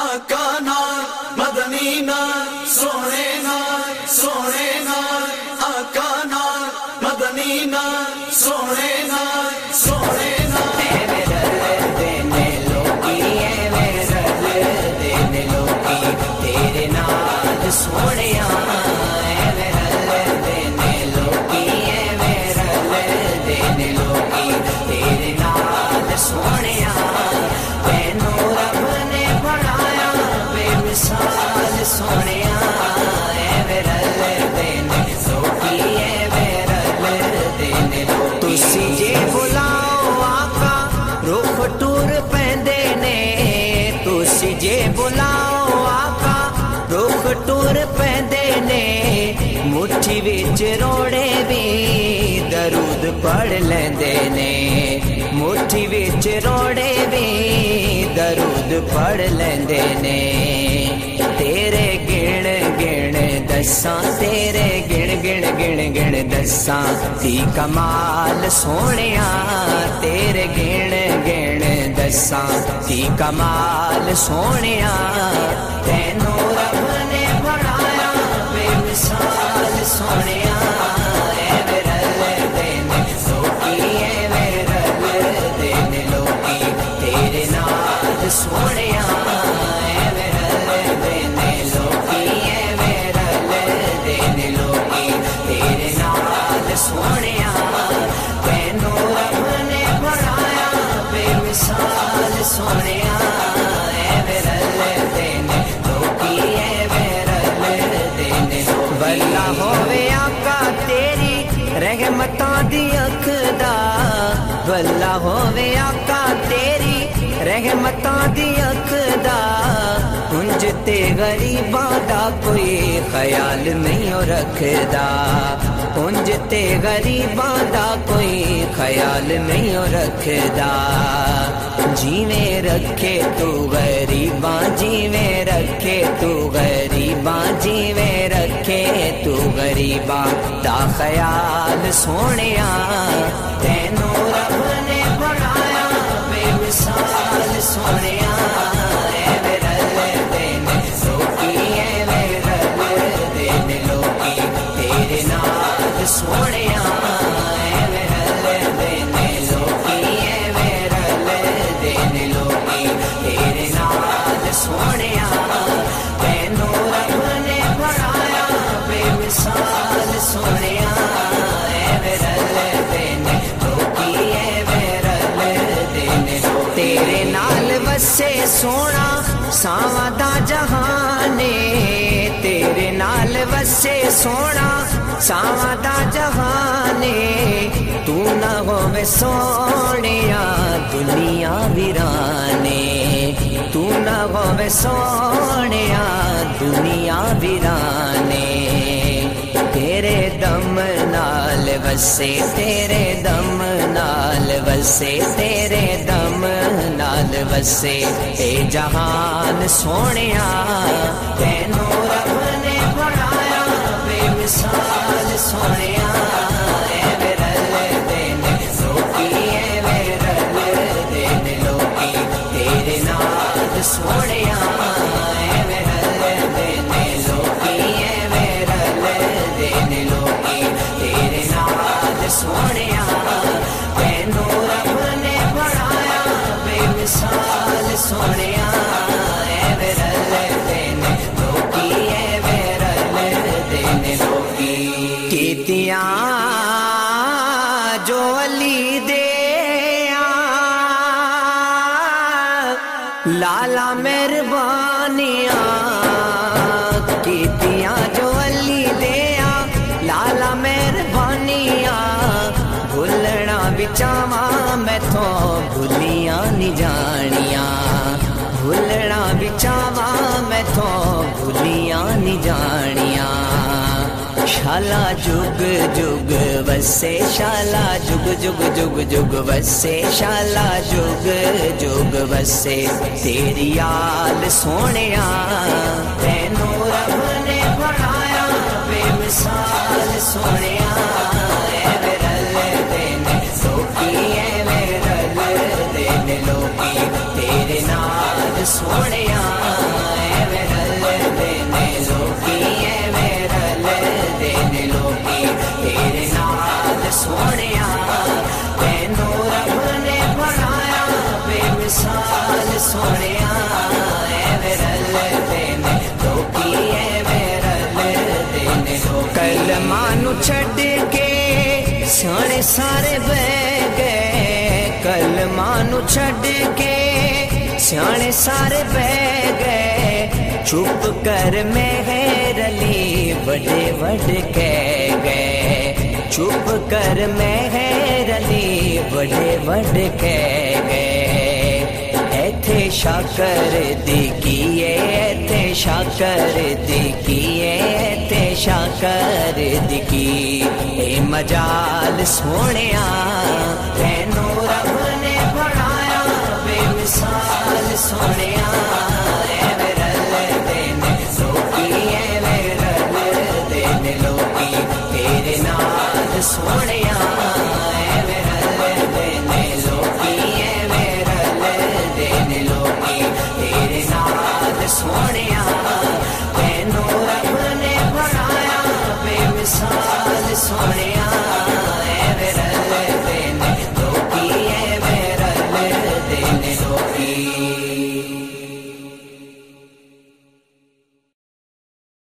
آقا نال مدنی نال سونے نال آقا نال مدنی نال سونے نال مٹھی وچ روڑے بھی درود پڑھ لیندے نے مٹھی وچ روڑے بھی درود پڑھ لیندے نے تیرے گن گن دساں تیرے گن گن دساں دی کمال سونیا تیرے گن گن دساں دی کمال سونیا تینوں رب نے بنایا بے مثال سونیا رحمتاں دی اکھ دا بھلا ہووے آقا تیری رحمتاں دی اکھ دا انج تے غریباں دا کوئی خیال نہیں رکھدا انج تے غریباں دا کوئی خیال نہیں رکھدا جیویں رکھے تو غریباں جیویں رکھے تو غریباں جیویں رکھے تو غریباں دا خیال سونیا تینوں رب نے بنایا بے مثال سونیا سونیا سونیا تینوں رب نے بنایا بے مثال سونیا تیرے نال وسے سونا ساواں دا جہان تیرے نال وسے سونا ساواں دا جہان تو نہ ہووے سونیا دنیا ویرانے تو نہ ہووے سونیا دنیا ویرانے تیرے دم نال وسے تیرے دم نال وسے تیرے دم نال وسے اے جہان سونیا تینوں رب نے بنایا بے مثال سونیا سونیا سونیا تینوں رب نے بنایا بے مثال سونیا کیتیاں جو علی دے لالا مہربانیاں کیتیاں جو علی دیا لالا مہربانیاں بھولنا بچاواں میں تو بھولیاں نہیں جانیاں بھولنا بچاواں میں تو بھولیاں نہیں جانیاں شالا جگ جگ وسے شالا جگ جگ جگ جگ وسے شالا جگ جگ وسے تیری آل سونیا تینوں رب نے بنایا بے مثال سونیا تیرے نال سونیا سونیا ایویں رلدے نے لوکی ایویں رلدے نے لوکی کلمہ نو چھڈ کے سیانے سارے بہ گئے کلمہ نو چھڈ کے سیانے سارے بہ گئے چپ کر مہر علی وڈے وڈ کہہ گئے چپ کر مہر علی وڈے وڈ کہہ گئے ایتھے شاکر دی کیے ایتھے شاکر دی کیے ایتھے شاکر دی کی اے مجال سونیا تینوں رب نے بنایا بے مثال سونیا ایویں رلدے نے لوکی ایویں رلدے نے لوکی تیرے نال سونیا ایویں رلدے نے لوکی ایویں رلدے نے لوکی تیرے نال سونیا تینوں رب نے بنایا بے مثال سونیا